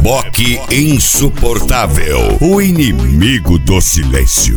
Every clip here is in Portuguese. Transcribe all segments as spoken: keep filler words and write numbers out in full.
reboque insuportável, o inimigo do silêncio.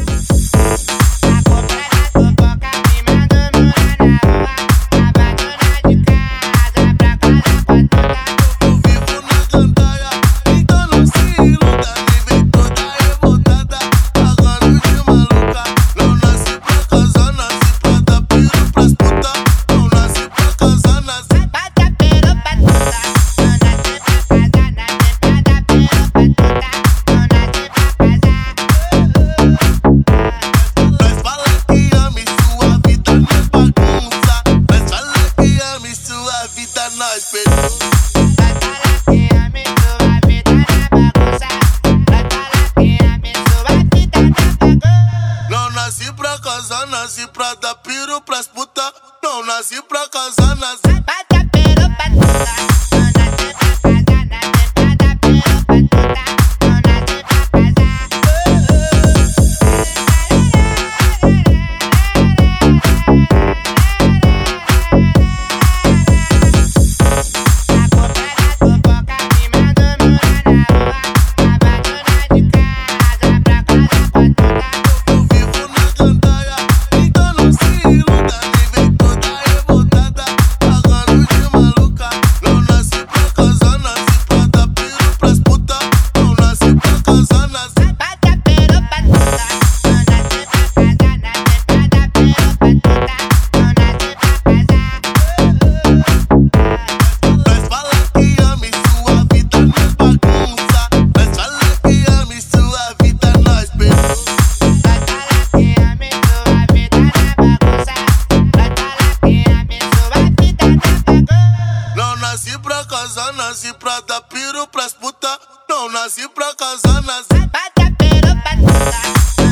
Não nasci pra casar, nasci pra dar piro pras puta. Não nasci pra casar, nasci pra dar piro pras puta. Nasci pra dar piro pras puta. Não nasci pra casar, nasci pra dar piro pras puta.